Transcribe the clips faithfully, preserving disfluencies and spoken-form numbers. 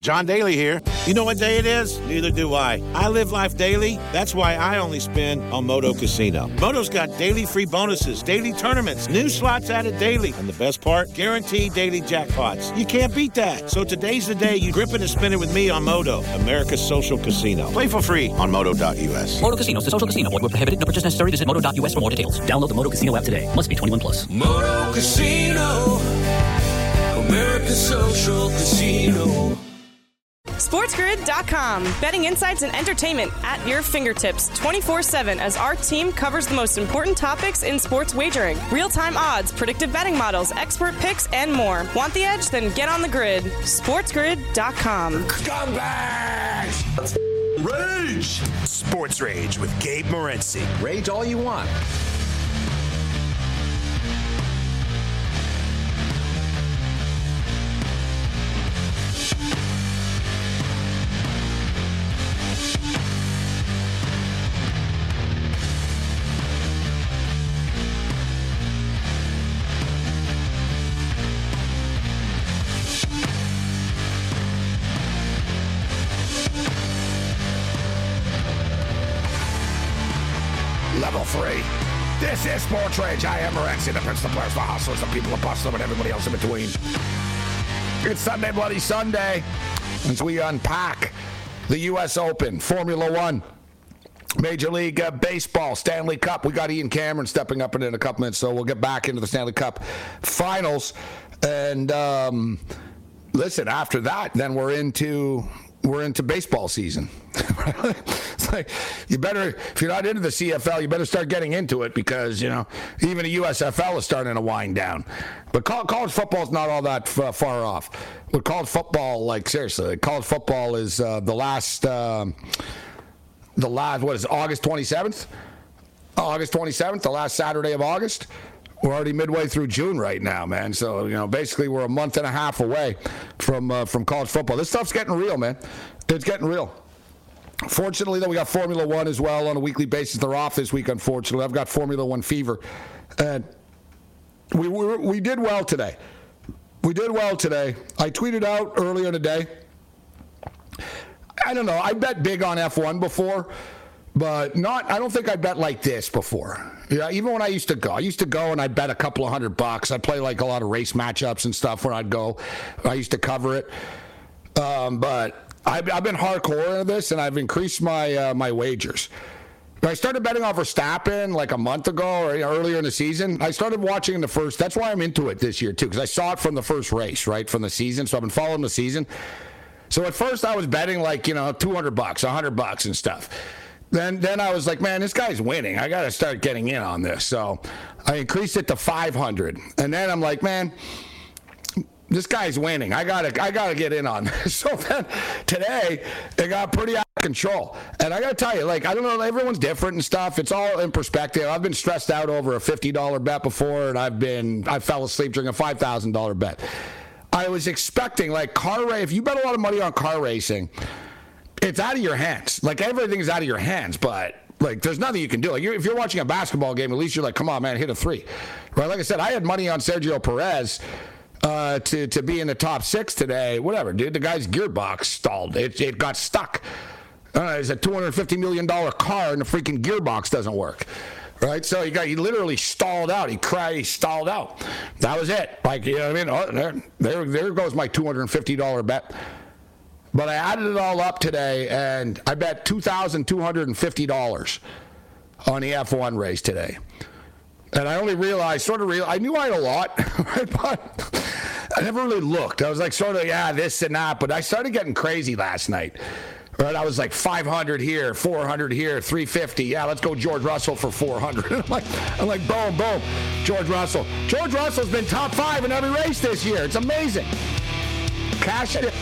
John Daly here. You know what day it is? Neither do I. I live life daily. That's why I only spin on Moto Casino. Moto's got daily free bonuses, daily tournaments, new slots added daily. And the best part? Guaranteed daily jackpots. You can't beat that. So today's the day you grip it and spin it with me on Moto, America's social casino. Play for free on moto dot u s. Moto Casino, the social casino. Void where prohibited. No purchase necessary. Visit moto dot u s for more details. Download the Moto Casino app today. Must be twenty-one plus. Moto Casino, America's social casino. SportsGrid dot com. Betting insights and entertainment at your fingertips twenty-four seven as our team covers the most important topics in sports wagering. Real-time odds, predictive betting models, expert picks, and more. Want the edge? Then get on the grid. SportsGrid dot com. Scumbags! Rage! Sports Rage with Gabe Morency. Rage all you want. Level three. This is Sports Rage. I am Morency, the Prince, the players, the hustlers, the people, the bustlers, and everybody else in between. It's Sunday, Bloody Sunday, as we unpack the U S Open, Formula One, Major League uh, Baseball, Stanley Cup. We got Ian Cameron stepping up in a couple minutes, so we'll get back into the Stanley Cup finals. And um, listen, after that, then we're into we're into baseball season. It's like, you better, if you're not into the C F L, you better start getting into it, because, you know, even the U S F L is starting to wind down. But college football is not all that f- far off. With college football, like, seriously, college football is uh, the last, uh, the last, what is it, August twenty-seventh? August twenty-seventh, the last Saturday of August. We're already midway through June right now, man. So, you know, basically we're a month and a half away from uh, from college football. This stuff's getting real, man. It's getting real. Fortunately, though, we got Formula One as well on a weekly basis. They're off this week, unfortunately. I've got Formula One fever. And we, we, we did well today. We did well today. I tweeted out earlier in the day. I don't know. I bet big on F one before. But not, I don't think I bet like this before. Yeah, even when I used to go, I used to go and I'd bet a couple of hundred bucks. I'd play like a lot of race matchups and stuff where I'd go. I used to cover it. Um, but I've, I've been hardcore into this, and I've increased my uh, my wagers. I started betting on Verstappen like a month ago or earlier in the season. I started watching the first. That's why I'm into it this year too, because I saw it from the first race, right, from the season. So I've been following the season. So at first I was betting like, you know, two hundred bucks, one hundred bucks and stuff. Then then I was like, man, this guy's winning. I got to start getting in on this. So I increased it to five hundred. And then I'm like, man, this guy's winning. I got to I got to get in on this. So then today it got pretty out of control. And I got to tell you, like, I don't know, everyone's different and stuff. It's all in perspective. I've been stressed out over a fifty dollars bet before, and I've been I fell asleep during a five thousand dollars bet. I was expecting, like, car race. If you bet a lot of money on car racing, it's out of your hands. Like, everything's out of your hands, but, like, there's nothing you can do. Like, you're, if you're watching a basketball game, at least you're like, come on, man, hit a three. Right? Like I said, I had money on Sergio Perez uh, to, to be in the top six today. Whatever, dude. The guy's gearbox stalled. It, it got stuck. Uh, it's a two hundred fifty million dollars car, and the freaking gearbox doesn't work. Right? So he got he literally stalled out. He cried, he stalled out. That was it. Like, you know what I mean? Oh, there, there, there goes my two hundred fifty dollars bet. But I added it all up today, and I bet two thousand two hundred fifty dollars on the F one race today. And I only realized, sort of real, I knew I had a lot, but I never really looked. I was like, sort of, yeah, this and that. But I started getting crazy last night. Right? I was like five hundred here, four hundred here, three fifty. Yeah, let's go George Russell for four hundred. I'm like, I'm like, boom, boom, George Russell. George Russell's been top five in every race this year. It's amazing. Cash it.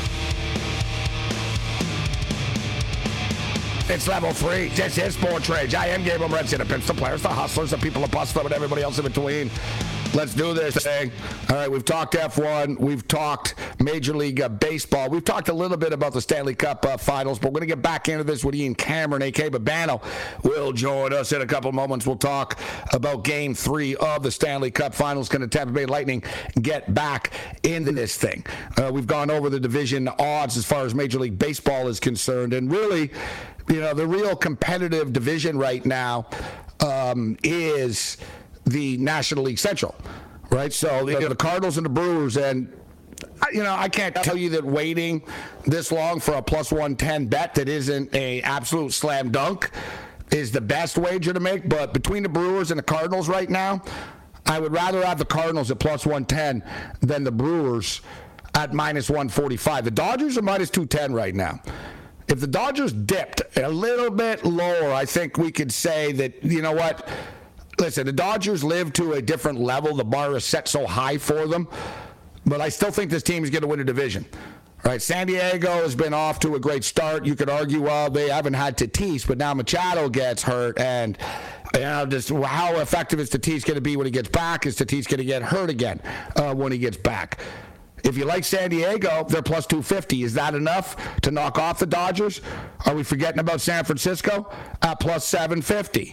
It's level three. This is Sports Rage. I am Gabriel Morency, the pimps, the players, the hustlers, the people, the bus, and everybody else in between. Let's do this thing. All right, we've talked F one. We've talked Major League uh, Baseball. We've talked a little bit about the Stanley Cup uh, Finals, but we're going to get back into this with Ian Cameron, a k a. Babano. Will join us in a couple of moments. We'll talk about Game three of the Stanley Cup Finals. Can the Tampa Bay Lightning get back into this thing? Uh, we've gone over the division odds as far as Major League Baseball is concerned, and really, you know, the real competitive division right now um, is the National League Central, right? So you know, the Cardinals and the Brewers, and you know, I can't tell you that waiting this long for a plus one ten bet that isn't a absolute slam dunk is the best wager to make. But between the Brewers and the Cardinals right now, I would rather have the Cardinals at plus one ten than the Brewers at minus one forty-five. The Dodgers are minus two ten right now. If the Dodgers dipped a little bit lower, I think we could say that, you know what? Listen, the Dodgers live to a different level. The bar is set so high for them. But I still think this team is going to win a division. All right, San Diego has been off to a great start. You could argue, well, they haven't had Tatis, but now Machado gets hurt. And, you know, just how effective is Tatis going to be when he gets back? Is Tatis going to get hurt again uh, when he gets back? If you like San Diego, they're plus two fifty. Is that enough to knock off the Dodgers? Are we forgetting about San Francisco at plus seven fifty?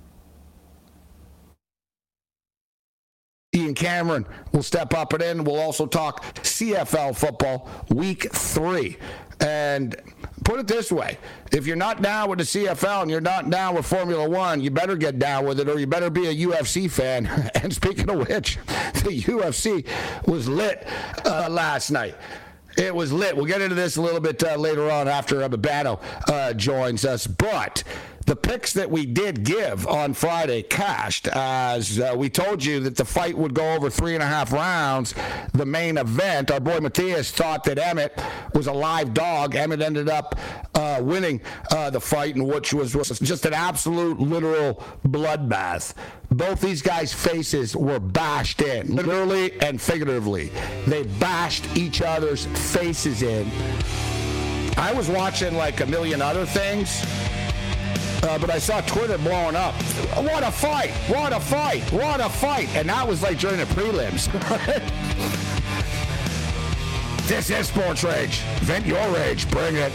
Ian Cameron will step up and in. We'll also talk C F L football week three. And put it this way, if you're not down with the C F L and you're not down with Formula One, you better get down with it, or you better be a U F C fan. And speaking of which, the U F C was lit uh, last night. It was lit. We'll get into this a little bit uh, later on after uh, Babano uh, joins us. But the picks that we did give on Friday cashed, as uh, we told you that the fight would go over three and a half rounds. The main event, our boy Matthias thought that Emmett was a live dog. Emmett ended up uh, winning uh, the fight, in which was, was just an absolute literal bloodbath. Both these guys' faces were bashed in, literally and figuratively. They bashed each other's faces in. I was watching like a million other things. Uh, but I saw Twitter blowing up. What a fight! What a fight! What a fight! And that was like during the prelims. This is Sports Rage. Vent your rage. Bring it.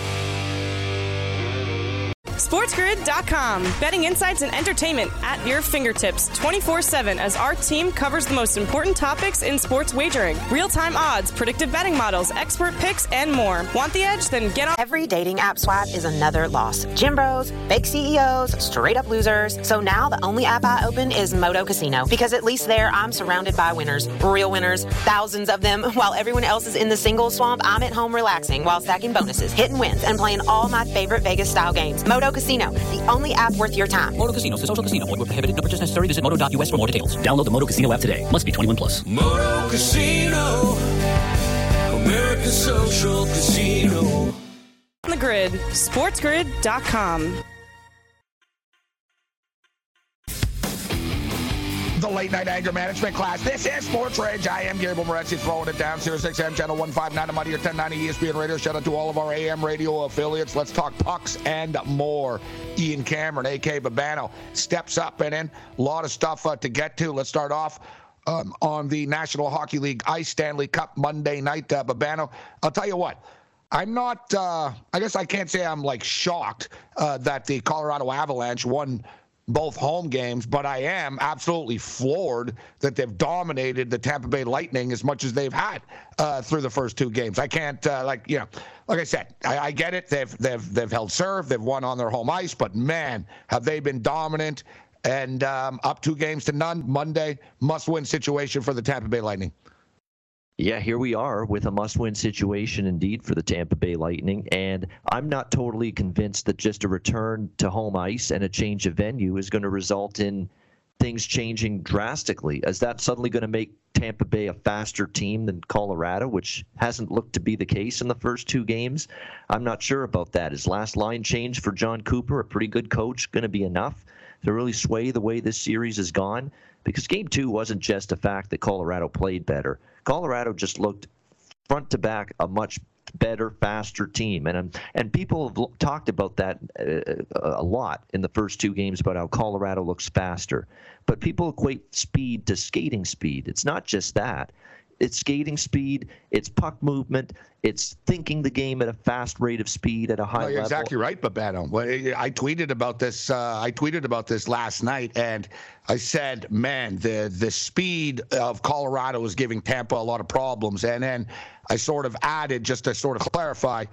SportsGrid dot com. Betting insights and entertainment at your fingertips twenty-four seven as our team covers the most important topics in sports wagering. Real-time odds, predictive betting models, expert picks, and more. Want the edge? Then get on. Every dating app swipe is another loss. Gym bros, fake C E Os, straight up losers. So now the only app I open is Moto Casino, because at least there I'm surrounded by winners. Real winners. Thousands of them. While everyone else is in the single swamp, I'm at home relaxing while stacking bonuses, hitting wins, and playing all my favorite Vegas-style games. Moto Casino, the only app worth your time. Moto Casino, the social casino. Void where prohibited. No purchase necessary. Visit moto dot u s for more details. Download the Moto Casino app today. Must be twenty-one plus. Moto Casino, America's social casino. On the grid, SportsGrid dot com. The late night anger management class. This is Sports Rage. I am Gabriel Morency, throwing it down. Sirius X M channel one fifty-nine, I'm out here ten ninety E S P N Radio. Shout out to all of our A M radio affiliates. Let's talk pucks and more. Ian Cameron, a k a. Babano, steps up and in. A lot of stuff uh, to get to. Let's start off um, on the National Hockey League Ice Stanley Cup Monday night. Uh, Babano, I'll tell you what. I'm not, uh, I guess I can't say I'm like shocked uh, that the Colorado Avalanche won both home games, but I am absolutely floored that they've dominated the Tampa Bay Lightning as much as they've had uh, through the first two games. I can't, uh, like, you know, like I said, I, I get it. They've they've they've held serve, they've won on their home ice, but man, have they been dominant. And um, up two games to none Monday, must-win situation for the Tampa Bay Lightning. Yeah, here we are with a must-win situation indeed for the Tampa Bay Lightning, and I'm not totally convinced that just a return to home ice and a change of venue is going to result in things changing drastically. Is that suddenly going to make Tampa Bay a faster team than Colorado, which hasn't looked to be the case in the first two games? I'm not sure about that. Is last line change for John Cooper, a pretty good coach, going to be enough to really sway the way this series has gone? Because game two wasn't just the fact that Colorado played better. Colorado just looked front to back a much better, faster team. And um, and people have l- talked about that uh, a lot in the first two games about how Colorado looks faster. But people equate speed to skating speed. It's not just that. It's skating speed, it's puck movement, it's thinking the game at a fast rate of speed at a high no, you're level. Exactly right, Babano. I tweeted about this. Uh, I tweeted about this last night, and I said, "Man, the the speed of Colorado is giving Tampa a lot of problems." And then I sort of added, just to sort of clarify,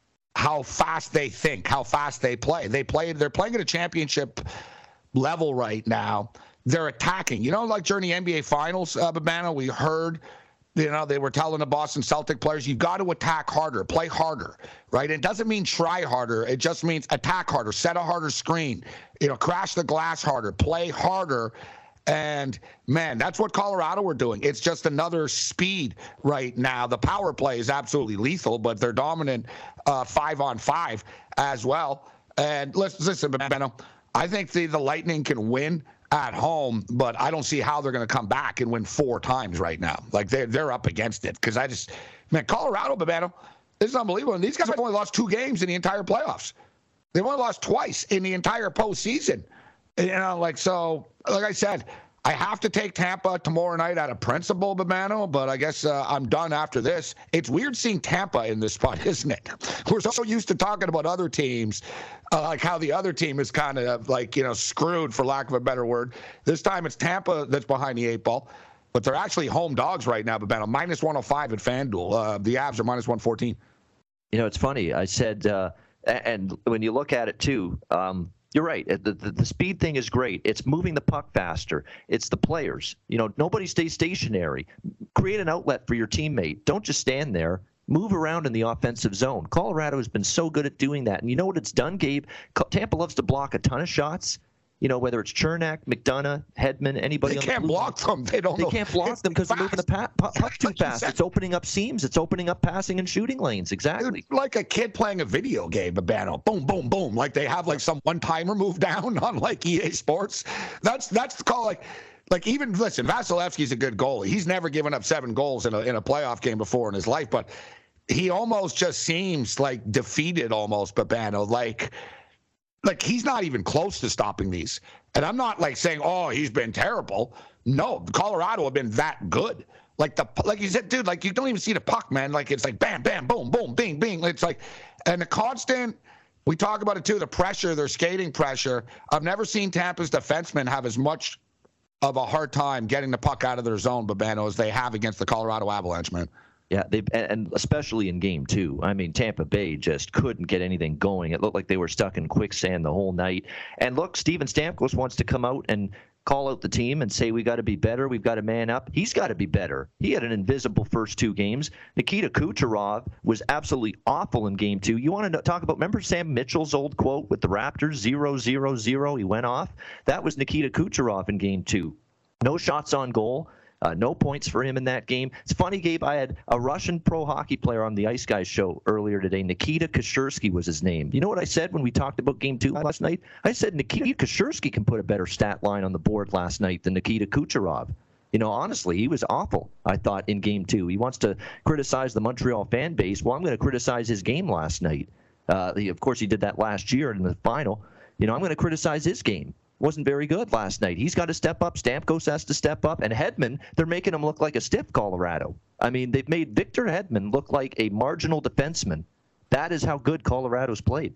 how fast they think, how fast they play. They play. They're playing at a championship level right now. They're attacking. You know, like during the N B A Finals, uh, Babano, we heard. You know, they were telling the Boston Celtic players, you got to attack harder, play harder, right? It doesn't mean try harder. It just means attack harder, set a harder screen, you know, crash the glass harder, play harder. And, man, that's what Colorado are doing. It's just another speed right now. The power play is absolutely lethal, but they're dominant uh, five on five as well. And listen, listen, Benno, I think the, the Lightning can win at home, but I don't see how they're going to come back and win four times right now. Like, they're, they're up against it. Because I just, man, Colorado, Babano, this is unbelievable. And these guys have only lost two games in the entire playoffs. They've only lost twice in the entire postseason. You know, like, so, like I said, I have to take Tampa tomorrow night out of principle, Babano, but I guess uh, I'm done after this. It's weird seeing Tampa in this spot, isn't it? We're so used to talking about other teams, uh, like how the other team is kind of like, you know, screwed, for lack of a better word. This time it's Tampa that's behind the eight ball, but they're actually home dogs right now, Babano. minus one oh five at FanDuel. Uh, the Avs are minus one fourteen. You know, it's funny. I said, uh, and when you look at it too, um, you're right. The, the the speed thing is great. It's moving the puck faster. It's the players. You know, nobody stays stationary. Create an outlet for your teammate. Don't just stand there. Move around in the offensive zone. Colorado has been so good at doing that. And you know what it's done, Gabe? Tampa loves to block a ton of shots. You know, whether it's Chernak, McDonough, Hedman, anybody. They on can't the block them. They don't. They know. can't block it's them because they're moving the pa- puck too fast. It's opening up seams. It's opening up passing and shooting lanes. Exactly. It's like a kid playing a video game, Babano. Boom, boom, boom. Like they have like some one-timer move down on like E A Sports. That's that's called like. Like, even, listen, Vasilevsky's a good goalie. He's never given up seven goals in a in a playoff game before in his life, but he almost just seems like defeated almost, Babano. Like, like he's not even close to stopping these. And I'm not, like, saying, oh, he's been terrible. No, Colorado have been that good. Like, the like you said, dude, like, you don't even see the puck, man. Like, it's like bam, bam, boom, boom, bing, bing. It's like, and the constant, we talk about it, too, the pressure, their skating pressure. I've never seen Tampa's defensemen have as much of a hard time getting the puck out of their zone, Babano, as they have against the Colorado Avalanche, man. Yeah, they and especially in game two. I mean, Tampa Bay just couldn't get anything going. It looked like they were stuck in quicksand the whole night. And look, Steven Stamkos wants to come out and call out the team and say we got to be better, we've got to man up. He's got to be better. He had an invisible first two games. Nikita Kucherov was absolutely awful in game two. You want to talk about, remember Sam Mitchell's old quote with the Raptors, zero, zero, zero, he went off? That was Nikita Kucherov in game two. No shots on goal. Uh, no points for him in that game. It's funny, Gabe, I had a Russian pro hockey player on the Ice Guys show earlier today. Nikita Kashersky was his name. You know what I said when we talked about game two last night? I said Nikita Kashersky can put a better stat line on the board last night than Nikita Kucherov. You know, honestly, he was awful, I thought, in game two. He wants to criticize the Montreal fan base. Well, I'm going to criticize his game last night. Uh, he, of course, he did that last year in the final. You know, I'm going to criticize his game. Wasn't very good last night. He's got to step up. Stamkos has to step up. And Hedman, they're making him look like a stiff Colorado. I mean, they've made Victor Hedman look like a marginal defenseman. That is how good Colorado's played.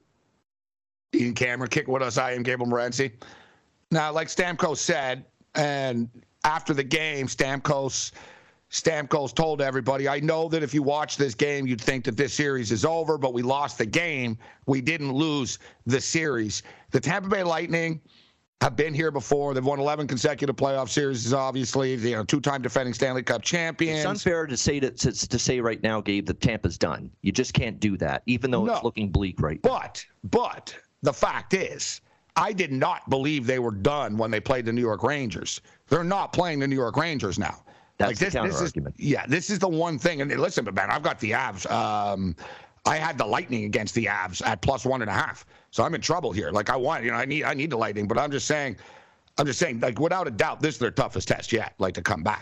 Ian Cameron, kick with us. I am Gabriel Morency. Now, like Stamkos said, and after the game, Stamkos, Stamkos told everybody, I know that if you watch this game, you'd think that this series is over, but we lost the game. We didn't lose the series. The Tampa Bay Lightning have been here before. They've won eleven consecutive playoff series, obviously. You know, two-time defending Stanley Cup champions. It's unfair to say to, to, to say right now, Gabe, that Tampa's done. You just can't do that, even though no. it's looking bleak right now. But, but the fact is, I did not believe they were done when they played the New York Rangers. They're not playing the New York Rangers now. That's like the this, counter this argument. Is, yeah, this is the one thing. And listen, man, I've got the Avs. Um, I had the Lightning against the Avs at plus one and a half. So I'm in trouble here. Like I want, you know, I need, I need the Lightning, but I'm just saying, I'm just saying, like without a doubt, this is their toughest test yet. Like to come back.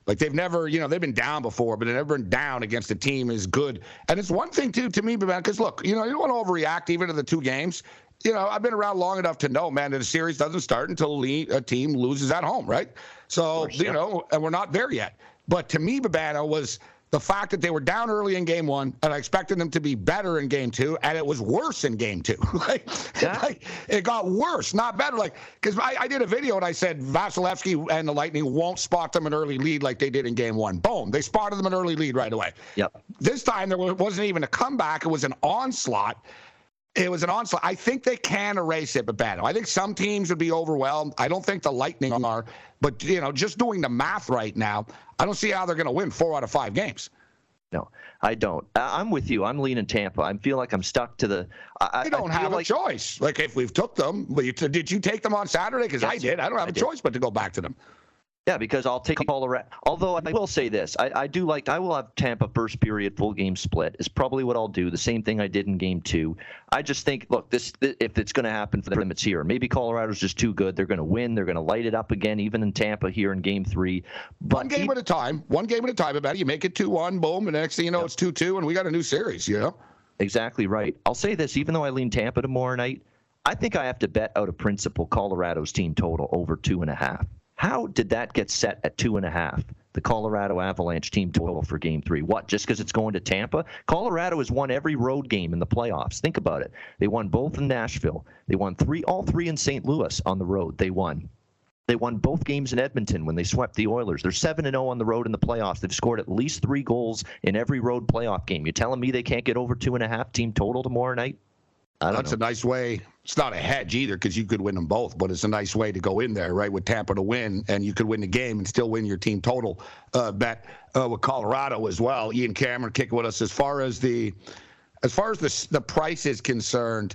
Like they've never, you know, they've been down before, but they've never been down against a team as good. And it's one thing too, to me, because look, you know, you don't want to overreact even to the two games. You know, I've been around long enough to know, man, that a series doesn't start until a team loses at home, right? So, course, you yeah. know, and we're not there yet. But to me, Babano, was the fact that they were down early in game one, and I expected them to be better in game two, and it was worse in game two. like, yeah. like, it got worse, not better. Like, because I, I did a video and I said Vasilevsky and the Lightning won't spot them an early lead like they did in game one. Boom, they spotted them an early lead right away. Yep. This time there wasn't even a comeback; it was an onslaught. It was an onslaught. I think they can erase it, Babano. I think some teams would be overwhelmed. I don't think the Lightning are. But, you know, just doing the math right now, I don't see how they're going to win four out of five games. No, I don't. I'm with you. I'm leaning Tampa. I feel like I'm stuck to the I, – You don't I have like, a choice. Like, if we've took them, but you, did you take them on Saturday? Because yes, I did. I don't have I a did. choice but to go back to them. Yeah, because I'll take Colorado. Although I will say this, I, I do like. I will have Tampa first period full game split. Is probably what I'll do. The same thing I did in game two. I just think, look, this if it's going to happen for them, it's here. Maybe Colorado's just too good. They're going to win. They're going to light it up again, even in Tampa here in game three. But one game he, at a time. One game at a time. About it. You make it two one, boom, and the next thing you know, yeah. it's two two, and we got a new series. You know. Exactly right. I'll say this, even though I lean Tampa tomorrow night, I think I have to bet out of principle Colorado's team total over two and a half. How did that get set at two and a half? The Colorado Avalanche team total for game three. What, just because it's going to Tampa? Colorado has won every road game in the playoffs. Think about it. They won both in Nashville. They won three, all three in Saint Louis on the road. They won. They won both games in Edmonton when they swept the Oilers. They're seven and oh on the road in the playoffs. They've scored at least three goals in every road playoff game. You're telling me they can't get over two and a half team total tomorrow night? That's know. a nice way. It's not a hedge either because you could win them both, but it's a nice way to go in there, right, with Tampa to win, and you could win the game and still win your team total uh, bet uh, with Colorado as well. Ian Cameron kicking with us as far as the as far as the the price is concerned.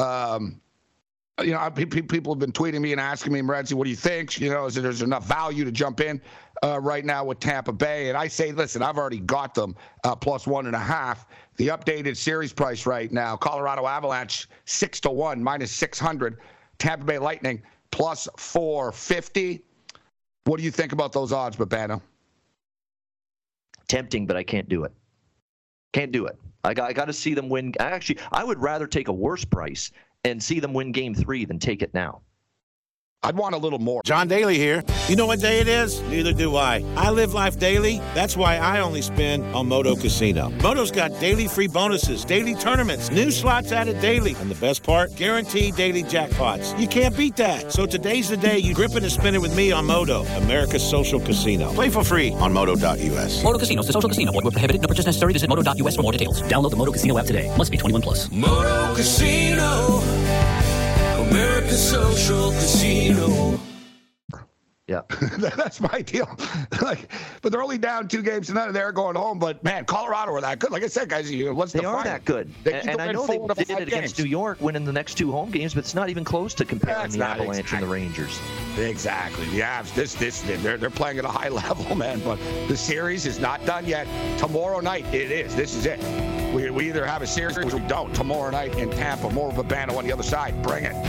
Um, you know, people have been tweeting me and asking me, Morency, what do you think? You know, is there enough value to jump in uh, right now with Tampa Bay? And I say, listen, I've already got them uh, plus one and a half. The updated series price right now, Colorado Avalanche six to one, minus six hundred. Tampa Bay Lightning plus four fifty. What do you think about those odds, Babano? Tempting, but I can't do it. Can't do it. I got, I got to see them win. I actually, I would rather take a worse price and see them win game three than take it now. I'd want a little more. John Daly here. You know what day it is? Neither do I. I live life daily. That's why I only spin on Moto Casino. Moto's got daily free bonuses, daily tournaments, new slots added daily. And the best part? Guaranteed daily jackpots. You can't beat that. So today's the day you grip it and spin it with me on Moto, America's social casino. Play for free on moto dot u s. Moto Casino is a social casino. Void where prohibited. No purchase necessary. Visit moto dot u s for more details. Download the Moto Casino app today. Must be twenty-one plus. Moto Casino. America's social casino. Yeah, that's my deal. Like, but they're only down two games to none. They're going home. But man, Colorado are that good. Like I said, guys, you what's they the are fire? that good. They and and I know they did it against New York, winning the next two home games, but it's not even close to comparing that's the Avalanche exactly. and the Rangers. Exactly. The Avs, this, this, they're they're playing at a high level, man. But the series is not done yet. Tomorrow night, it is. This is it. We we either have a series or we don't. Tomorrow night in Tampa. More of a Babano on the other side. Bring it.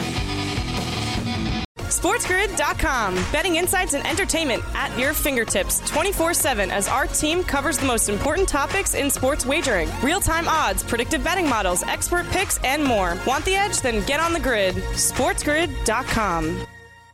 SportsGrid dot com. Betting insights and entertainment at your fingertips twenty-four seven as our team covers the most important topics in sports wagering. Real-time odds, predictive betting models, expert picks, and more. Want the edge? Then get on the grid. SportsGrid dot com.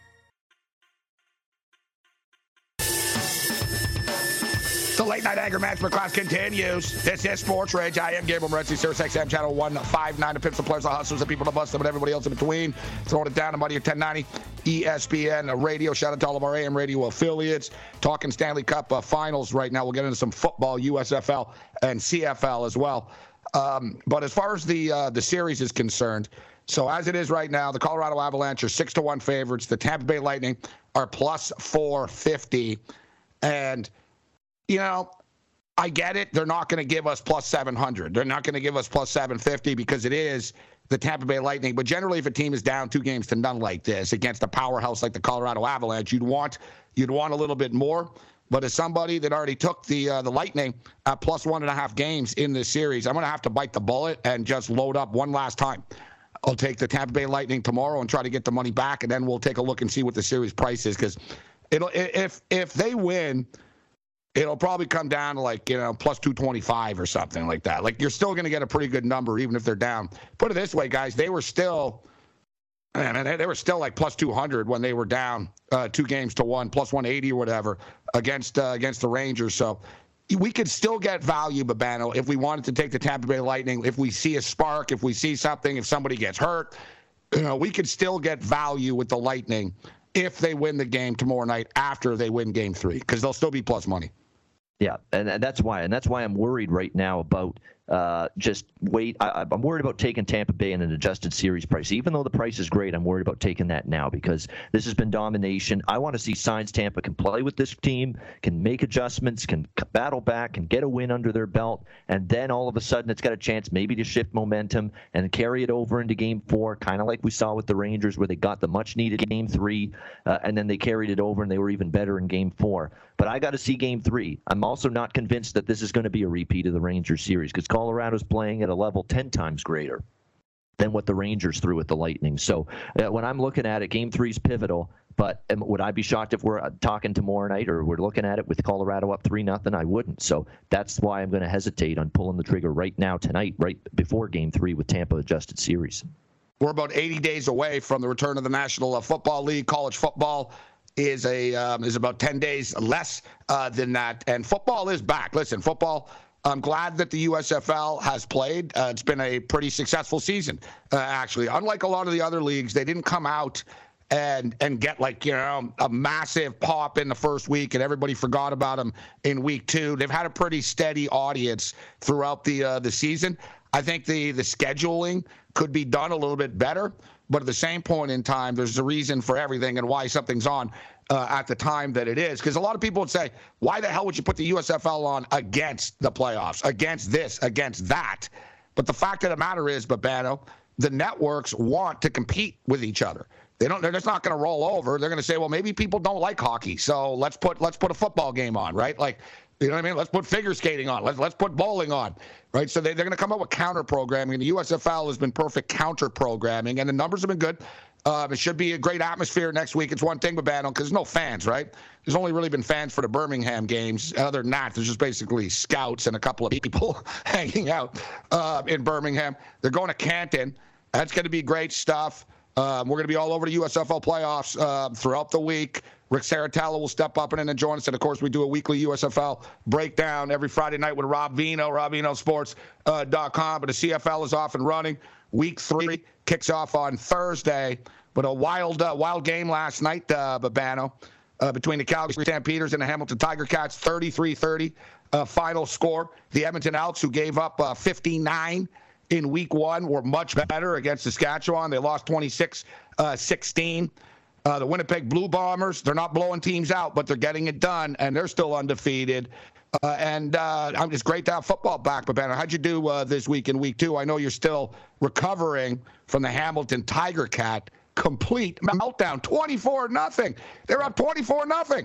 The late night anger management class continues. This is Sports Rage. I am Gabriel Morency, Sirius X M channel one fifty-nine. The pimps, the players, the hustlers, the people, the bust them, and everybody else in between. Throwing it down to Money at ten ninety. E S P N Radio. Shout out to all of our A M radio affiliates. Talking Stanley Cup uh, finals right now. We'll get into some football, U S F L and C F L as well. Um, but as far as the uh, the series is concerned, so as it is right now, the Colorado Avalanche are six to one favorites. The Tampa Bay Lightning are plus four fifty, and you know, I get it. They're not going to give us plus seven hundred. They're not going to give us plus seven fifty because it is the Tampa Bay Lightning. But generally, if a team is down two games to none like this against a powerhouse like the Colorado Avalanche, you'd want you'd want a little bit more. But as somebody that already took the uh, the Lightning at plus one and a half games in this series, I'm going to have to bite the bullet and just load up one last time. I'll take the Tampa Bay Lightning tomorrow and try to get the money back, and then we'll take a look and see what the series price is. Because it'll if if they win it'll probably come down to like, you know, plus two twenty-five or something like that. Like, you're still going to get a pretty good number even if they're down. Put it this way, guys, they were still, man, they were still like plus two hundred when they were down uh, two games to one, plus one eighty or whatever against uh, against the Rangers. So we could still get value, Babano, if we wanted to take the Tampa Bay Lightning, if we see a spark, if we see something, if somebody gets hurt, you know, we could still get value with the Lightning if they win the game tomorrow night after they win game three, because they'll still be plus money. Yeah, and, and that's why, and that's why I'm worried right now about uh, just wait. I, I'm worried about taking Tampa Bay in an adjusted series price. Even though the price is great, I'm worried about taking that now because this has been domination. I want to see signs Tampa can play with this team, can make adjustments, can battle back, can get a win under their belt, and then all of a sudden it's got a chance maybe to shift momentum and carry it over into game four, kind of like we saw with the Rangers where they got the much-needed game three, uh, and then they carried it over and they were even better in game four. But I got to see game three. I'm also not convinced that this is going to be a repeat of the Rangers series because Colorado's playing at a level ten times greater than what the Rangers threw at the Lightning. So uh, when I'm looking at it, game three's pivotal. But um, would I be shocked if we're uh, talking tomorrow night or we're looking at it with Colorado up three nothing? I wouldn't. So that's why I'm going to hesitate on pulling the trigger right now tonight, right before game three with Tampa adjusted series. We're about eighty days away from the return of the National Football League. College football is a um, is about ten days less uh, than that, and football is back. Listen, football, I'm glad that the U S F L has played. Uh, it's been a pretty successful season, uh, actually. Unlike a lot of the other leagues, they didn't come out and and get like, you know, a massive pop in the first week and everybody forgot about them in week two. They've had a pretty steady audience throughout the uh, the season. I think the the scheduling could be done a little bit better. But at the same point in time, there's a reason for everything and why something's on uh, at the time that it is. Because a lot of people would say, why the hell would you put the U S F L on against the playoffs, against this, against that? But the fact of the matter is, Babano, the networks want to compete with each other. They don't. They're just not going to roll over. They're going to say, well, maybe people don't like hockey, so let's put let's put a football game on, right? Like, you know what I mean? Let's put figure skating on. Let's let's put bowling on, right? So they, they're going to come up with counter programming. And the U S F L has been perfect counter programming, and the numbers have been good. Um, it should be a great atmosphere next week. It's one thing, Babano, because there's no fans, right? There's only really been fans for the Birmingham games. Other than that, there's just basically scouts and a couple of people hanging out uh, in Birmingham. They're going to Canton. That's going to be great stuff. Um, we're going to be all over the U S F L playoffs uh, throughout the week. Rick Saratella will step up and then join us. And, of course, we do a weekly U S F L breakdown every Friday night with Rob Vino, rob vino sports dot com. Uh, but the C F L is off and running. Week three kicks off on Thursday. But a wild uh, wild game last night, uh, Babano, uh, between the Calgary Stampeders and the Hamilton Tiger Cats, thirty-three thirty uh, final score. The Edmonton Elks, who gave up uh, fifty-nine in week one, were much better against Saskatchewan. They lost twenty-six sixteen. Uh, the Winnipeg Blue Bombers, they're not blowing teams out, but they're getting it done, and they're still undefeated. Uh, and uh, I'm just great to have football back, but Banner, how'd you do uh, this week in week two? I know you're still recovering from the Hamilton Tiger Cat complete meltdown, twenty-four nothing. They're up twenty-four nothing.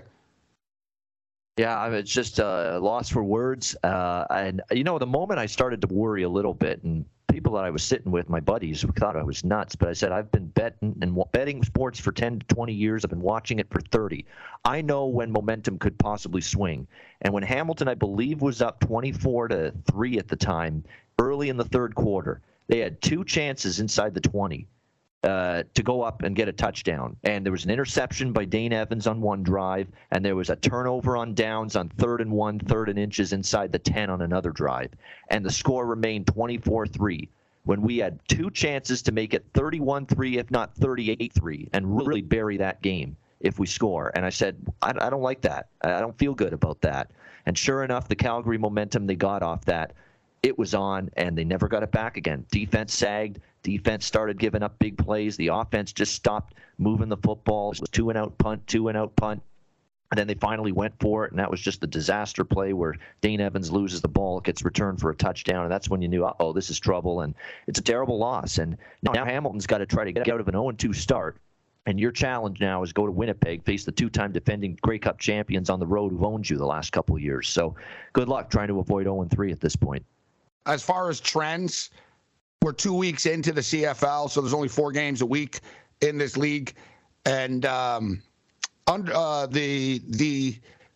Yeah, I mean, it's just a loss for words. Uh, and, you know, the moment I started to worry a little bit, and people that I was sitting with, my buddies, thought I was nuts, but I said, I've been betting and betting sports for ten to twenty years. I've been watching it for thirty. I know when momentum could possibly swing. And when Hamilton, I believe, was up twenty-four to three at the time, early in the third quarter, they had two chances inside the twenty. Uh, to go up and get a touchdown. And there was an interception by Dane Evans on one drive, and there was a turnover on downs on third and one, third and inches inside the ten on another drive. And the score remained twenty-four three when we had two chances to make it thirty-one three, if not thirty-eight three, and really bury that game if we score. And I said, I, I don't like that. I don't feel good about that. And sure enough, the Calgary momentum they got off that, it was on, and they never got it back again. Defense sagged. Defense started giving up big plays. The offense just stopped moving the football. It was two and out punt, two and out punt. And then they finally went for it, and that was just a disaster play where Dane Evans loses the ball, it gets returned for a touchdown, and that's when you knew, uh-oh, this is trouble, and it's a terrible loss. And now Hamilton's got to try to get out of an oh and two start, and your challenge now is go to Winnipeg, face the two-time defending Grey Cup champions on the road who've owned you the last couple of years. So good luck trying to avoid oh and three at this point. As far as trends, we're two weeks into the C F L, so there's only four games a week in this league, and um, under uh, the the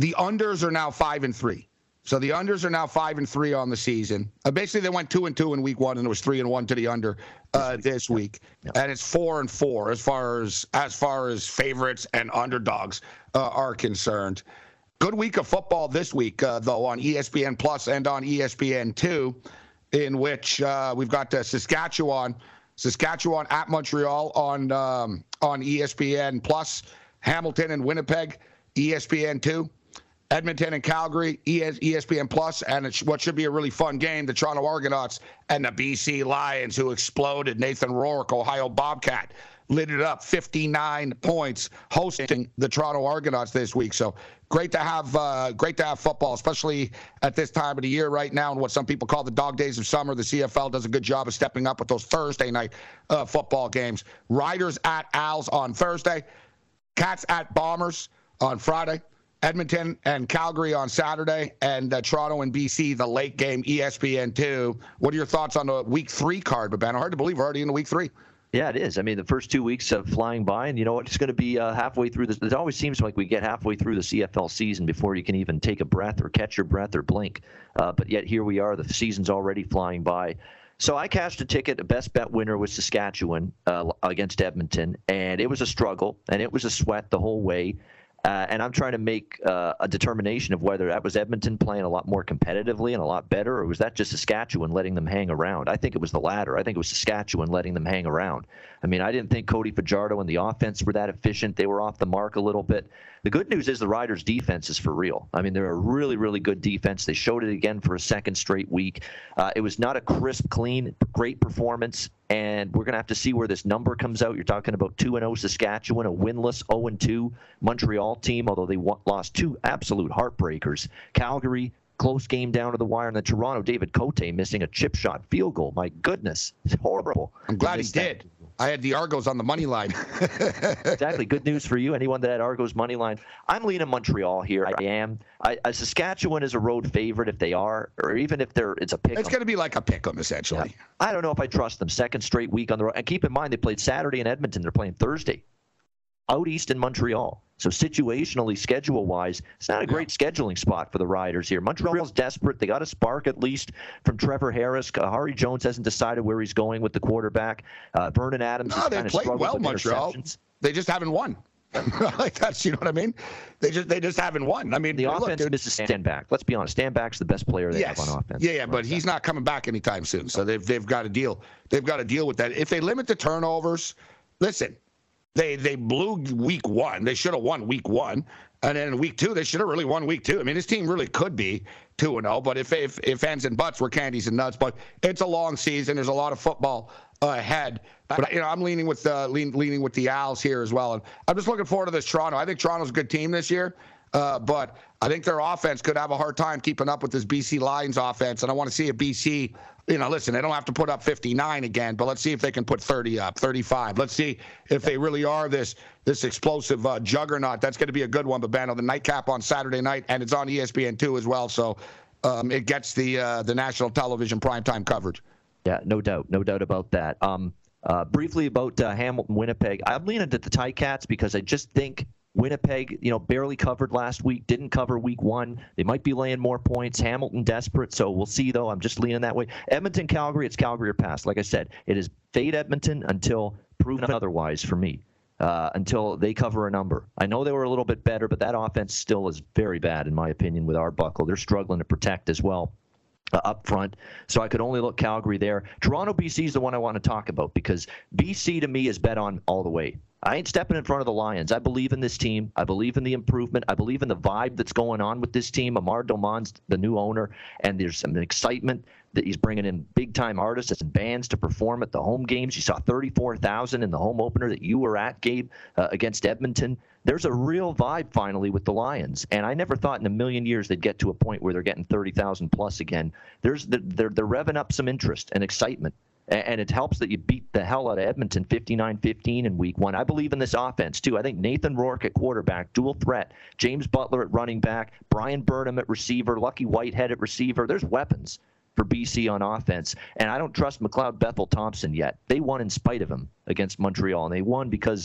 the unders are now five and three. So the unders are now five and three on the season. Uh, basically, they went two and two in week one, and it was three and one to the under uh, this week. Yep. And it's four and four as far as as far as favorites and underdogs uh, are concerned. Good week of football this week, uh, though, on E S P N Plus and on E S P N two, in which uh, we've got uh, Saskatchewan, Saskatchewan at Montreal on um, on E S P N Plus, Hamilton and Winnipeg, E S P N two. Edmonton and Calgary, E S P N Plus, and it's what should be a really fun game, the Toronto Argonauts and the B C Lions, who exploded. Nathan Rourke, Ohio Bobcat, lit it up, fifty-nine points, hosting the Toronto Argonauts this week. So great to have uh, great to have football, especially at this time of the year right now, and what some people call the dog days of summer. The C F L does a good job of stepping up with those Thursday night uh, football games. Riders at Als on Thursday, Cats at Bombers on Friday. Edmonton and Calgary on Saturday, and uh, Toronto and B C, the late game, E S P N two. What are your thoughts on the week three card, Babano? Hard to believe we're already in the week three. Yeah, it is. I mean, the first two weeks of flying by, and you know what? It's going to be uh, halfway through this. It always seems like we get halfway through the C F L season before you can even take a breath or catch your breath or blink. Uh, but yet here we are. The season's already flying by. So I cashed a ticket. The best bet winner was Saskatchewan uh, against Edmonton, and it was a struggle, and it was a sweat the whole way. Uh, and I'm trying to make uh, a determination of whether that was Edmonton playing a lot more competitively and a lot better, or was that just Saskatchewan letting them hang around? I think it was the latter. I think it was Saskatchewan letting them hang around. I mean, I didn't think Cody Fajardo and the offense were that efficient. They were off the mark a little bit. The good news is the Riders' defense is for real. I mean, they're a really, really good defense. They showed it again for a second straight week. Uh, it was not a crisp, clean, great performance, and we're going to have to see where this number comes out. You're talking about two and oh Saskatchewan, a winless oh and two Montreal team, although they lost two absolute heartbreakers. Calgary, close game down to the wire, and then Toronto, David Cote missing a chip shot field goal. My goodness, it's horrible. I'm glad he did. I had the Argos on the money line. Exactly. Good news for you. Anyone that had Argos money line. I'm leaning Montreal here. I am. I, I, Saskatchewan is a road favorite if they are, or even if they're. It's a pick. It's going to be like a pick 'em essentially. Yeah. I don't know if I trust them. Second straight week on the road, and keep in mind they played Saturday in Edmonton. They're playing Thursday out east in Montreal. So situationally, schedule-wise, it's not a great yeah. scheduling spot for the Riders here. Montreal's desperate. They got a spark at least from Trevor Harris. Uh, Hari Jones hasn't decided where he's going with the quarterback. Uh, Vernon Adams no, has they kind of played struggled well, with Montreal. interceptions. They just haven't won. Like that's, you know what I mean? They just they just haven't won. I mean, the look, offense dude, misses Stanback. Let's be honest. Stanback's the best player they yes. have on offense. Yeah, yeah, but he's not coming back anytime soon. So they've they've got to deal. They've got to deal with that. If they limit the turnovers, listen. They they blew week one. They should have won week one. And then in week two, they should have really won week two. I mean, this team really could be two and oh. But if, if, if ends and buts were candies and nuts. But it's a long season. There's a lot of football ahead. But, you know, I'm leaning with, uh, lean, leaning with the Als here as well. And I'm just looking forward to this Toronto. I think Toronto's a good team this year. Uh, but I think their offense could have a hard time keeping up with this B C Lions offense. And I want to see a B C, you know, listen, they don't have to put up fifty-nine again, but let's see if they can put thirty up, thirty-five. Let's see if they really are this this explosive uh, juggernaut. That's going to be a good one. But, Bano, the nightcap on Saturday night, and it's on E S P N two as well. So um, it gets the uh, the national television primetime coverage. Yeah, no doubt. No doubt about that. Um, uh, briefly about uh, Hamilton, Winnipeg. I'm leaning to the Ticats because I just think Winnipeg, you know, barely covered last week, didn't cover week one. They might be laying more points. Hamilton desperate, so we'll see, though. I'm just leaning that way. Edmonton, Calgary, it's Calgary or pass. Like I said, it is fade Edmonton until proven otherwise for me, uh, until they cover a number. I know they were a little bit better, but that offense still is very bad, in my opinion, with Arbuckle. They're struggling to protect as well. Uh, up front, so I could only look Calgary there. Toronto, B C is the one I want to talk about because B C to me is bet on all the way. I ain't stepping in front of the Lions. I believe in this team. I believe in the improvement. I believe in the vibe that's going on with this team. Amar Doman's the new owner, and there's some excitement that he's bringing in big-time artists and bands to perform at the home games. You saw thirty-four thousand in the home opener that you were at, Gabe, uh, against Edmonton. There's a real vibe finally with the Lions, and I never thought in a million years they'd get to a point where they're getting thirty thousand plus again. There's they're they're revving up some interest and excitement, and it helps that you beat the hell out of Edmonton fifty-nine fifteen in week one. I believe in this offense too. I think Nathan Rourke at quarterback, dual threat, James Butler at running back, Brian Burnham at receiver, Lucky Whitehead at receiver. There's weapons for B C on offense, and I don't trust McLeod Bethel Thompson yet. They won in spite of him against Montreal, and they won because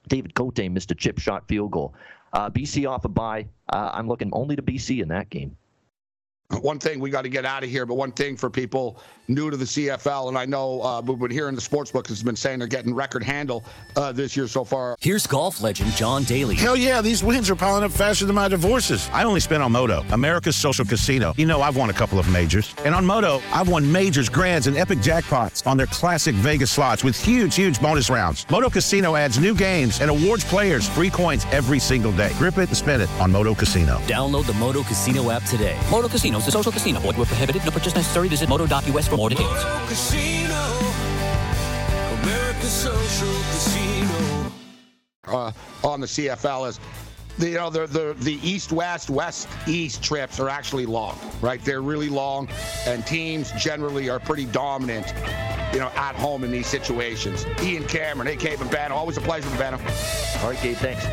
David Cote missed a chip shot field goal. Uh, B C off a bye. Uh, I'm looking only to B C in that game. One thing, we got to get out of here, but one thing for people new to the C F L, and I know uh, we've been hearing the sportsbook has been saying they're getting record handle uh, this year so far. Here's golf legend John Daly. Hell yeah, these wins are piling up faster than my divorces. I only spent on Moto, America's social casino. You know, I've won a couple of majors. And on Moto, I've won majors, grands, and epic jackpots on their classic Vegas slots with huge, huge bonus rounds. Moto Casino adds new games and awards players free coins every single day. Grip it and spin it on Moto Casino. Download the Moto Casino app today. Moto Casino is a social casino. Void where prohibited. No purchase necessary. Visit moto dot U S for more details. Moto Casino, America's social casino. Uh, on the C F L is, the, you know, the, the, the east-west, west-east trips are actually long, right? They're really long, and teams generally are pretty dominant, you know, at home in these situations. Ian Cameron, A K Babano, always a pleasure, Babano. All right, Gabe, thanks.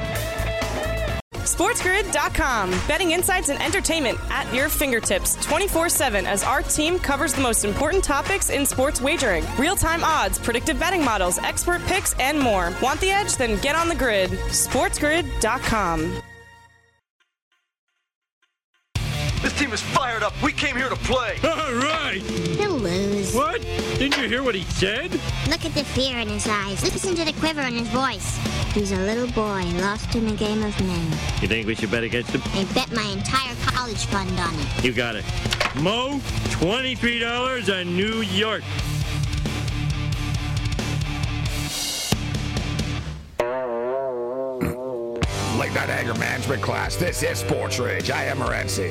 SportsGrid dot com. Betting insights and entertainment at your fingertips twenty-four seven as our team covers the most important topics in sports wagering. Real-time odds, predictive betting models, expert picks, and more. Want the edge? Then get on the grid. SportsGrid dot com. This team is fired up. We came here to play. All right. He'll lose. What? Didn't you hear what he said? Look at the fear in his eyes. Listen to the quiver in his voice. He's a little boy lost in a game of men. You think we should bet against him? I bet my entire college fund on it. You got it. Mo, twenty-three dollars on New York. Late Night Anger Management class. This is Sports Rage. I am Morency.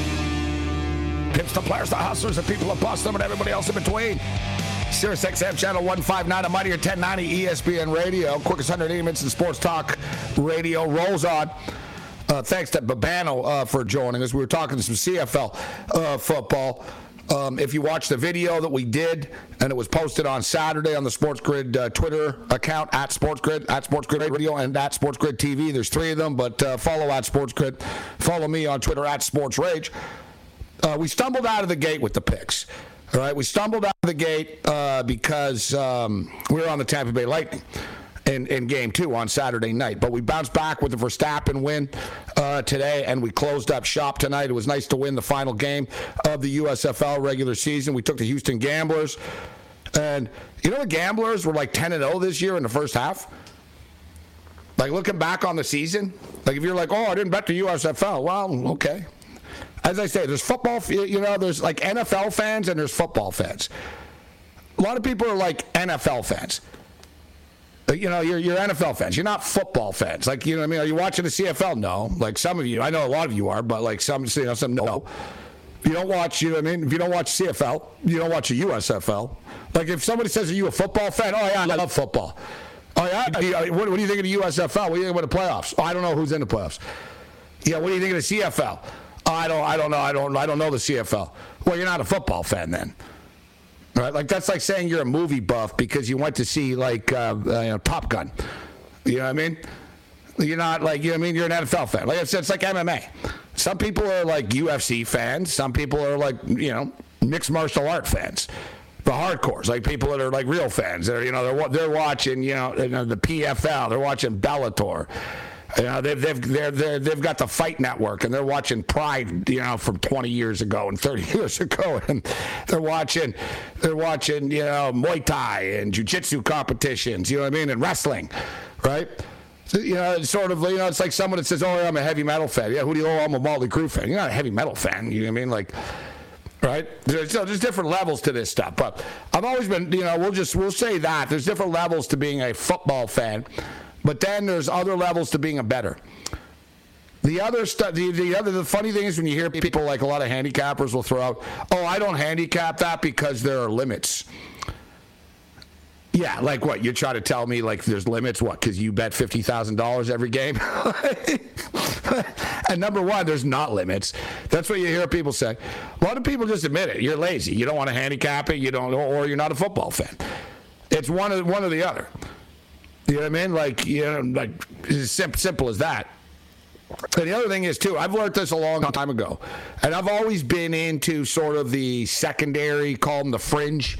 Pimps the players, the hustlers, the people that bust them, and everybody else in between. Sirius X M channel one fifty-nine, a mightier ten ninety E S P N Radio. Quickest one hundred eighty minutes in sports talk radio rolls on. Uh, thanks to Babano uh, for joining us. We were talking some C F L uh, football. Um, if you watch the video that we did, and it was posted on Saturday on the Sports Grid uh, Twitter account, at Sports Grid, at Sports Grid Radio, and at Sports Grid T V. There's three of them, but uh, follow at Sports Grid. Follow me on Twitter, at Sports Rage. Uh, we stumbled out of the gate with the picks. All right, we stumbled out of the gate uh, because um, we were on the Tampa Bay Lightning in, in game two on Saturday night. But we bounced back with the Verstappen win uh, today, and we closed up shop tonight. It was nice to win the final game of the U S F L regular season. We took the Houston Gamblers. And, you know, the Gamblers were like ten and oh this year in the first half. Like, looking back on the season, like if you're like, oh, I didn't bet the U S F L. Well, okay. As I say, there's football, you know, there's like N F L fans and there's football fans. A lot of people are like N F L fans. You know, you're, you're N F L fans. You're not football fans. Like, you know what I mean? Are you watching the C F L? No. Like some of you, I know a lot of you are, but like some, you know, some no. If you don't watch, you know what I mean? If you don't watch C F L, you don't watch the U S F L. Like if somebody says, are you a football fan? Oh, yeah, I love football. Oh, yeah? What, what do you think of the U S F L? What do you think about the playoffs? Oh, I don't know who's in the playoffs. Yeah, what do you think of the C F L? Oh, I don't, I don't know. I don't, I don't know the C F L. Well, you're not a football fan then, right? Like that's like saying you're a movie buff because you went to see like uh, uh, you know, Top Gun. You know what I mean? You're not like, you know what I mean? You're an N F L fan. Like it's, it's like M M A. Some people are like U F C fans. Some people are like, you know, mixed martial art fans. The hardcores, like people that are like real fans. They're, you know, they're they're watching, you know, you know the P F L. They're watching Bellator. You know, they've they've they're, they're, they've got the Fight Network, and they're watching Pride, you know, from twenty years ago and thirty years ago, and they're watching they're watching you know Muay Thai and jiu-jitsu competitions, you know what I mean, and wrestling, right? So, you know, it's sort of, you know, it's like someone that says, "Oh, I'm a heavy metal fan." Yeah, who do you? Oh, I'm a Motley Crue fan. You're not a heavy metal fan. You know what I mean? Like, right? There's, so there's different levels to this stuff, but I've always been, you know, we'll just we'll say that there's different levels to being a football fan. But then there's other levels to being a bettor. The other stuff, the, the other, the funny thing is when you hear people like a lot of handicappers will throw out, oh, I don't handicap that because there are limits. Yeah, like what? You try to tell me like there's limits, what? Because you bet fifty thousand dollars every game? And number one, there's not limits. That's what you hear people say. A lot of people just admit it. You're lazy. You don't want to handicap it. You don't, or you're not a football fan. It's one of one or the other. You know what I mean? Like, you know, like it's simple, simple as that. And the other thing is, too, I've learned this a long time ago. And I've always been into sort of the secondary, call them the fringe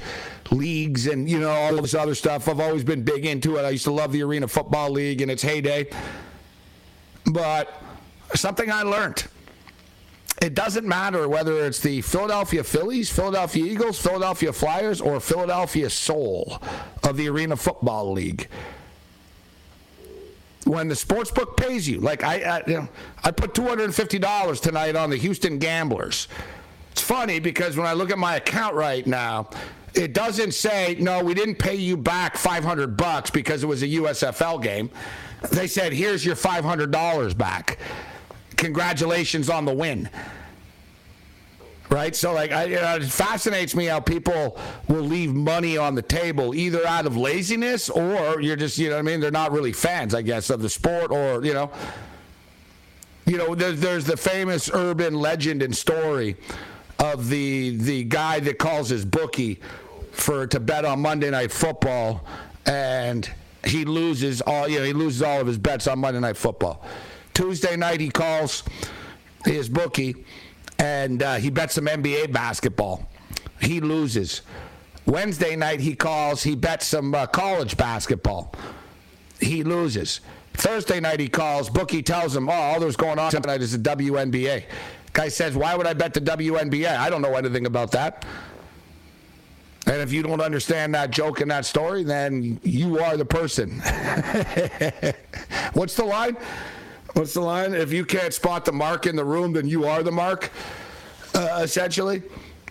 leagues and, you know, all this other stuff. I've always been big into it. I used to love the Arena Football League in its heyday. But something I learned. It doesn't matter whether it's the Philadelphia Phillies, Philadelphia Eagles, Philadelphia Flyers, or Philadelphia Soul of the Arena Football League. When the sportsbook pays you, like I, I, you know, I put two hundred fifty dollars tonight on the Houston Gamblers. It's funny because when I look at my account right now, it doesn't say, no, we didn't pay you back five hundred bucks because it was a U S F L game. They said, here's your five hundred dollars back. Congratulations on the win. Right? So, like, I, you know, it fascinates me how people will leave money on the table either out of laziness or you're just, you know what I mean? They're not really fans, I guess, of the sport or, you know. You know, there's, there's the famous urban legend and story of the the guy that calls his bookie for to bet on Monday Night Football, and he loses all, you know, he loses all of his bets on Monday Night Football. Tuesday night he calls his bookie, and uh, he bets some N B A basketball. He loses. Wednesday night he calls, he bets some uh, college basketball. He loses. Thursday night he calls, bookie tells him, oh, all that's going on tonight is the W N B A. Guy says, why would I bet the W N B A? I don't know anything about that. And if you don't understand that joke and that story, then you are the person. What's the line? What's the line? If you can't spot the mark in the room, then you are the mark, uh, essentially.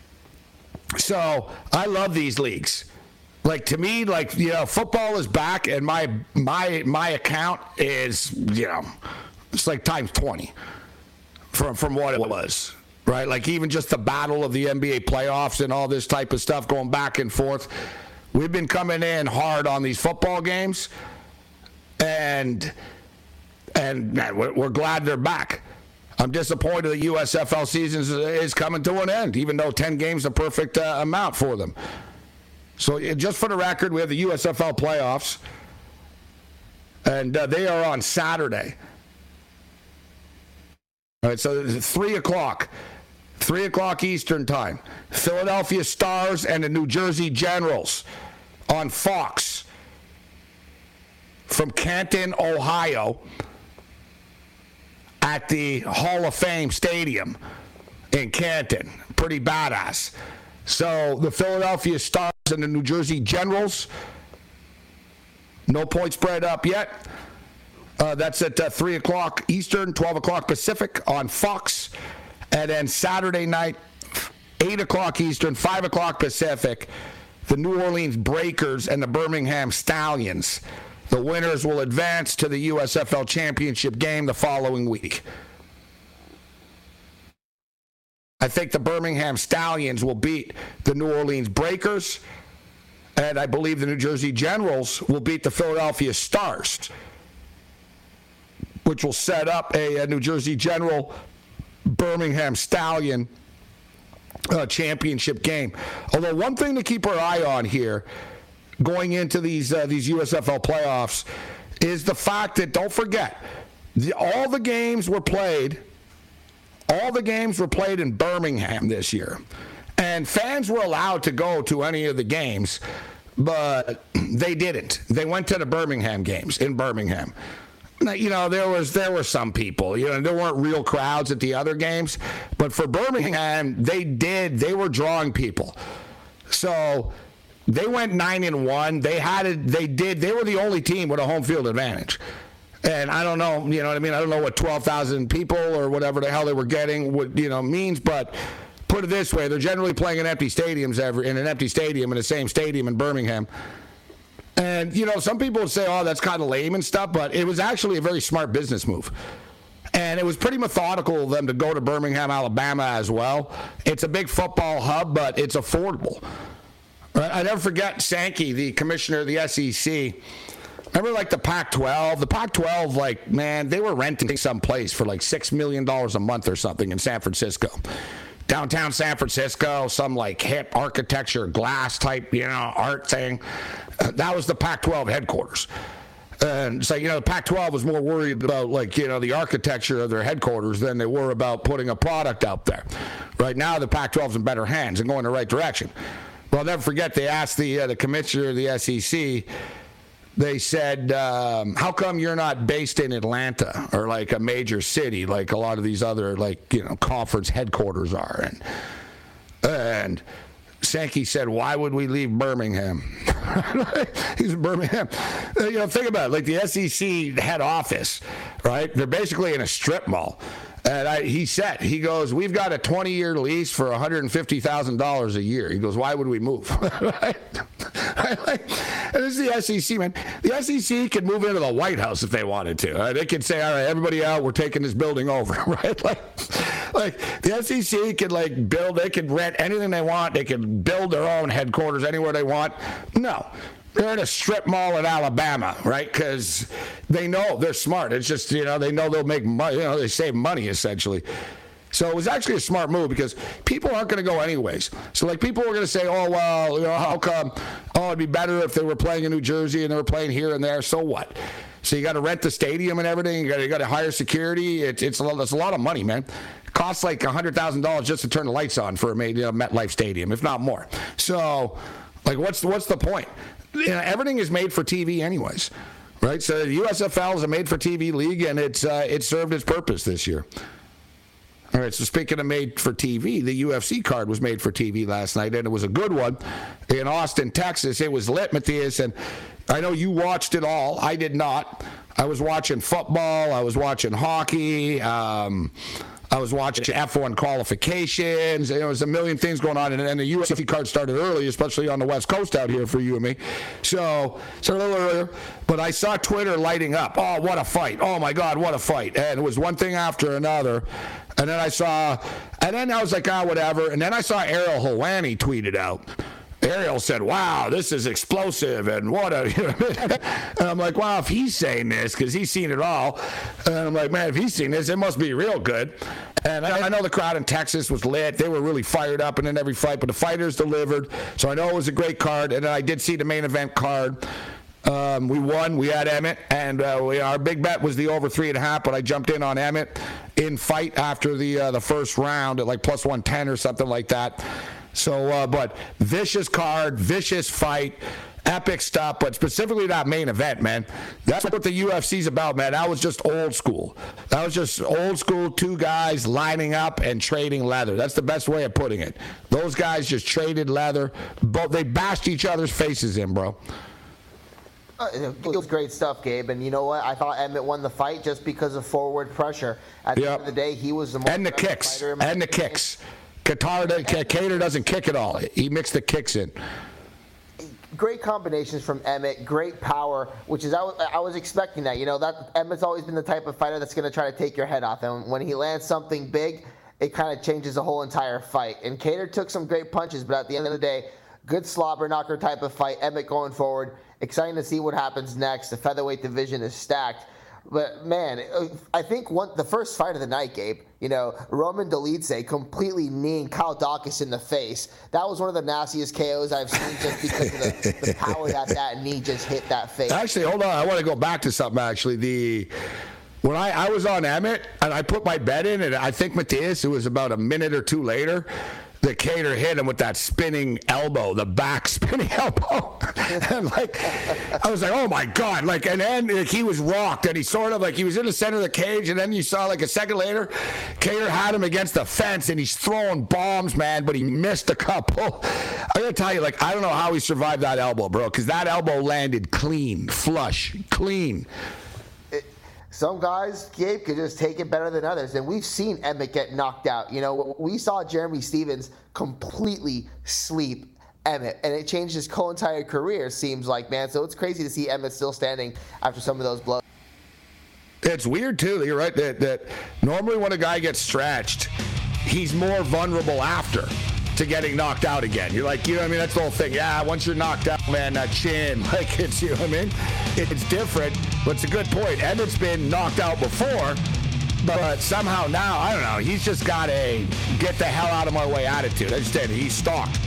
So I love these leagues. Like, to me, like, you know, football is back, and my my my account is, you know, it's like times twenty from from what it was, right? Like, even just the battle of the N B A playoffs and all this type of stuff going back and forth. We've been coming in hard on these football games, and and man, we're, we're glad they're back. I'm disappointed the U S F L season is, is coming to an end, even though ten games is a perfect uh, amount for them. So just for the record, we have the U S F L playoffs, and uh, they are on Saturday. All right, so it's three o'clock, three o'clock Eastern time. Philadelphia Stars and the New Jersey Generals on Fox from Canton, Ohio, at the Hall of Fame Stadium in Canton. Pretty badass. So the Philadelphia Stars and the New Jersey Generals, no point spread up yet. Uh, that's at uh, three o'clock Eastern, twelve o'clock Pacific on Fox. And then Saturday night, eight o'clock Eastern, five o'clock Pacific, the New Orleans Breakers and the Birmingham Stallions. The winners will advance to the U S F L Championship game the following week. I think the Birmingham Stallions will beat the New Orleans Breakers, and I believe the New Jersey Generals will beat the Philadelphia Stars, which will set up a, a New Jersey General Birmingham Stallion uh, championship game. Although one thing to keep our eye on here going into these uh, these U S F L playoffs is the fact that, don't forget, the, all the games were played all the games were played in Birmingham this year, and fans were allowed to go to any of the games, but they didn't. They went to the Birmingham games in Birmingham. Now, you know, there was there were some people, you know, there weren't real crowds at the other games, but for Birmingham, they did, they were drawing people. So they went nine and one. They had it, they did, they were the only team with a home field advantage. And I don't know, you know what I mean? I don't know what twelve thousand people or whatever the hell they were getting, what, you know, means, but put it this way, they're generally playing in empty stadiums every, in an empty stadium, in the same stadium in Birmingham. And, you know, some people would say, oh, that's kind of lame and stuff, but it was actually a very smart business move. And it was pretty methodical of them to go to Birmingham, Alabama as well. It's a big football hub, but it's affordable. I never forget Sankey, the commissioner of the S E C. Remember, like, the Pac twelve? The Pac twelve, like, man, they were renting some place for like six million dollars a month or something in San Francisco. Downtown San Francisco, some, like, hip architecture, glass type, you know, art thing. Uh, that was the Pac twelve headquarters. And so, you know, the Pac twelve was more worried about, like, you know, the architecture of their headquarters than they were about putting a product out there. Right now, the Pac twelve's in better hands and going the right direction. Well, I'll never forget, they asked the uh, the commissioner of the S E C, they said, um, how come you're not based in Atlanta or like a major city like a lot of these other like, you know, conference headquarters are? And, and Sankey said, why would we leave Birmingham? He's in Birmingham. You know, think about it. Like the S E C head office, right? They're basically in a strip mall. And I, he said, he goes, we've got a twenty-year lease for one hundred fifty thousand dollars a year. He goes, why would we move? Right? And this is the S E C, man. The S E C could move into the White House if they wanted to. Right? They could say, all right, everybody out, we're taking this building over. Right? Like, like the S E C could like build, they could rent anything they want. They could build their own headquarters anywhere they want. No. They're in a strip mall in Alabama, right? Because they know they're smart. It's just, you know, they know they'll make money. You know, they save money, essentially. So it was actually a smart move because people aren't going to go anyways. So, like, people were going to say, oh, well, you know, how come? Oh, it'd be better if they were playing in New Jersey and they were playing here and there. So what? So you got to rent the stadium and everything. You got you got to hire security. It's it's a lot, it's a lot of money, man. It costs like one hundred thousand dollars just to turn the lights on for a you know, MetLife Stadium, if not more. So, like, what's what's the point? You know, everything is made for T V anyways, right? So the U S F L is a made-for-T V league, and it's uh, it served its purpose this year. All right, so speaking of made for T V, the U F C card was made for T V last night, and it was a good one in Austin, Texas. It was lit, Matthias, and I know you watched it all. I did not. I was watching football. I was watching hockey. Um, I was watching F one qualifications. There was a million things going on, and, and the U F C card started early, especially on the West Coast out here for you and me. So, started a little earlier, but I saw Twitter lighting up. Oh, what a fight. Oh, my God, what a fight. And it was one thing after another. And then I saw, and then I was like, ah, whatever. And then I saw Ariel Helwani tweeted out. Ariel said, wow, this is explosive, and what a, you know, and I'm like, wow, if he's saying this, because he's seen it all, and I'm like, man, if he's seen this, it must be real good. And I, I know the crowd in Texas was lit. They were really fired up and in every fight, but the fighters delivered, so I know it was a great card, and then I did see the main event card. Um, we won. We had Emmett, and uh, we, our big bet was the over three and a half, but I jumped in on Emmett in fight after the uh, the first round at like plus one ten or something like that. So, uh, but vicious card, vicious fight, epic stuff, but specifically that main event, man. That's what the U F C's about, man. That was just old school. That was just old school, two guys lining up and trading leather. That's the best way of putting it. Those guys just traded leather. Both they bashed each other's faces in, bro. Uh, it was great stuff, Gabe. And you know what? I thought Emmett won the fight just because of forward pressure. At the yep. end of the day, he was the most and the kicks and the opinion. kicks. Qatar, Kattar doesn't kick at all. He mixed the kicks in. Great combinations from Emmett, great power, which is I was, I was expecting that. You know, that Emmett's always been the type of fighter that's going to try to take your head off, and when he lands something big, it kind of changes the whole entire fight. And Kattar took some great punches, but at the end of the day, good slobber knocker type of fight. Emmett going forward, exciting to see what happens next. The featherweight division is stacked. But, man, I think one, the first fight of the night, Gabe, you know, Roman Dolidze completely kneeing Kyle Dawkins in the face. That was one of the nastiest K Os I've seen just because of the, the power that that knee just hit that face. Actually, hold on. I want to go back to something, actually. The When I, I was on Emmett, and I put my bet in, and I think, Matthias, it was about a minute or two later, the Kattar hit him with that spinning elbow, the back spinning elbow. And like, I was like, oh my God. Like, and then like, he was rocked, and he sort of like, he was in the center of the cage, and then you saw like a second later, Kattar had him against the fence, and he's throwing bombs, man, but he missed a couple. I gotta tell you, like, I don't know how he survived that elbow, bro, because that elbow landed clean, flush, clean. Some guys, Gabe, could just take it better than others. And we've seen Emmett get knocked out. You know, we saw Jeremy Stevens completely sleep Emmett, and it changed his whole entire career, seems like, man. So it's crazy to see Emmett still standing after some of those blows. It's weird, too. You're right that, that normally when a guy gets stretched, he's more vulnerable after to getting knocked out again. You're like, you know what I mean? That's the whole thing. Yeah, once you're knocked out, man, that chin, like, it's, you know what I mean? It's different, but it's a good point. Emmett's been knocked out before, but somehow now, I don't know, he's just got a get the hell out of my way attitude. I just said he's stalked.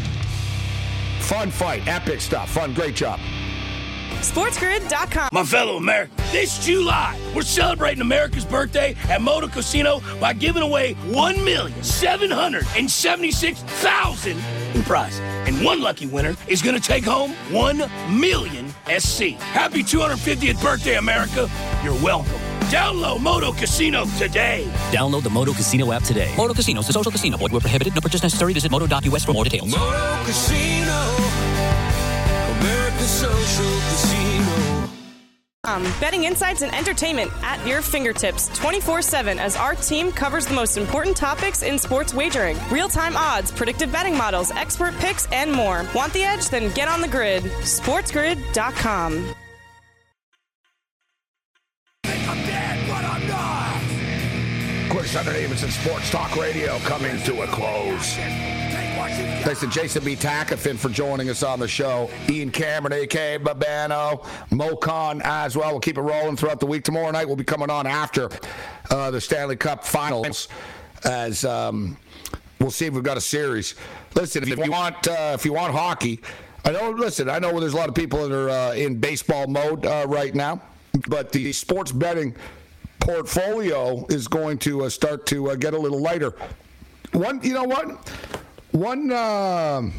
Fun fight, epic stuff, fun, great job. SportsGrid dot com. My fellow Americans, this July, we're celebrating America's birthday at Moto Casino by giving away one million seven hundred seventy-six thousand dollars in prizes. And one lucky winner is going to take home one million S C. Happy two hundred fiftieth birthday, America. You're welcome. Download Moto Casino today. Download the Moto Casino app today. Moto Casino is a social casino. Void where prohibited. No purchase necessary. Visit moto dot U S for more details. Moto Casino, America's social casino. Um, betting insights and entertainment at your fingertips twenty-four seven as our team covers the most important topics in sports wagering. Real-time odds, predictive betting models, expert picks, and more. Want the edge? Then get on the grid. sports grid dot com. Quick Sunday Davidson Sports Talk Radio coming to a close. Thanks to Jason B. Takafin for joining us on the show. Ian Cameron, a k a. Babano. Mocon as well. We'll keep it rolling throughout the week. Tomorrow night we'll be coming on after uh, the Stanley Cup Finals as um, we'll see if we've got a series. Listen, if you want uh, if you want hockey, I know, listen, I know there's a lot of people that are uh, in baseball mode uh, right now, but the sports betting portfolio is going to uh, start to uh, get a little lighter. One, you know what? One, um,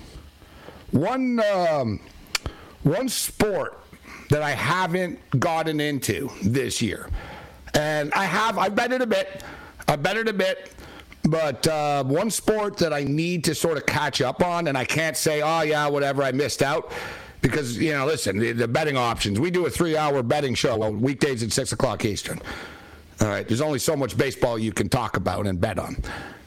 one, um, one sport that I haven't gotten into this year, and I have, I bet it a bit, I bet it a bit, but uh, one sport that I need to sort of catch up on, and I can't say, oh yeah, whatever, I missed out. Because, you know, listen, the, the betting options. We do a three-hour betting show weekdays at six o'clock Eastern. All right, there's only so much baseball you can talk about and bet on.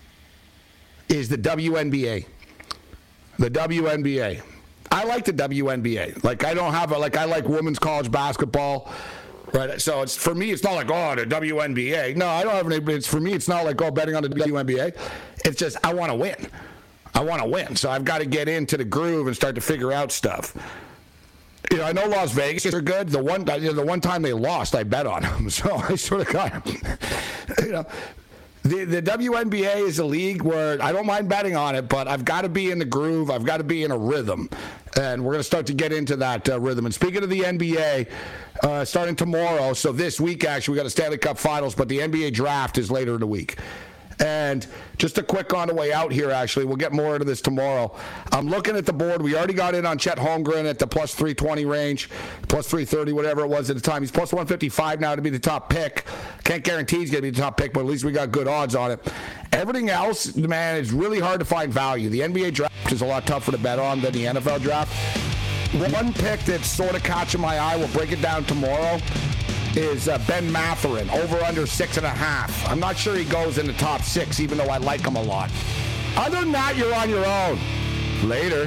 Is the W N B A. The W N B A. I like the W N B A. Like, I don't have a, like, I like women's college basketball. Right, so it's for me, it's not like, oh, the W N B A. No, I don't have any, it's for me, it's not like, oh, betting on the W N B A. It's just, I want to win. I want to win, so I've got to get into the groove and start to figure out stuff. You know, I know Las Vegas are good. The one, you know, the one time they lost, I bet on them. So I sort of got, you know, the the W N B A is a league where I don't mind betting on it, but I've got to be in the groove. I've got to be in a rhythm, and we're going to start to get into that uh, rhythm. And speaking of the N B A, uh, starting tomorrow, so this week actually we got a Stanley Cup Finals, but the N B A draft is later in the week. And just a quick on the way out here, actually. We'll get more into this tomorrow. I'm looking at the board. We already got in on Chet Holmgren at the plus three twenty range, plus three thirty, whatever it was at the time. He's plus one fifty-five now to be the top pick. Can't guarantee he's going to be the top pick, but at least we got good odds on it. Everything else, man, it's really hard to find value. The N B A draft is a lot tougher to bet on than the N F L draft. One pick that's sort of catching my eye, we'll break it down tomorrow, is uh, Ben Mathurin, over under six and a half. I'm not sure he goes in the top six, even though I like him a lot. Other than that, you're on your own. Later.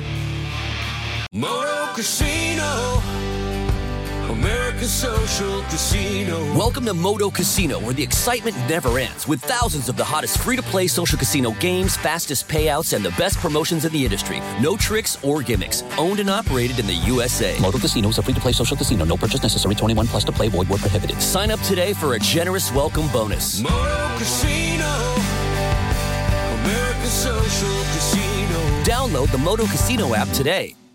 Moto Casino, America's social casino. Welcome to Moto Casino, where the excitement never ends, with thousands of the hottest free-to-play social casino games, fastest payouts, and the best promotions in the industry. No tricks or gimmicks. Owned and operated in the U S A. Moto Casino is a free-to-play social casino. No purchase necessary. twenty-one plus to play. Void where prohibited. Sign up today for a generous welcome bonus. Moto Casino, America's social casino. Download the Moto Casino app today.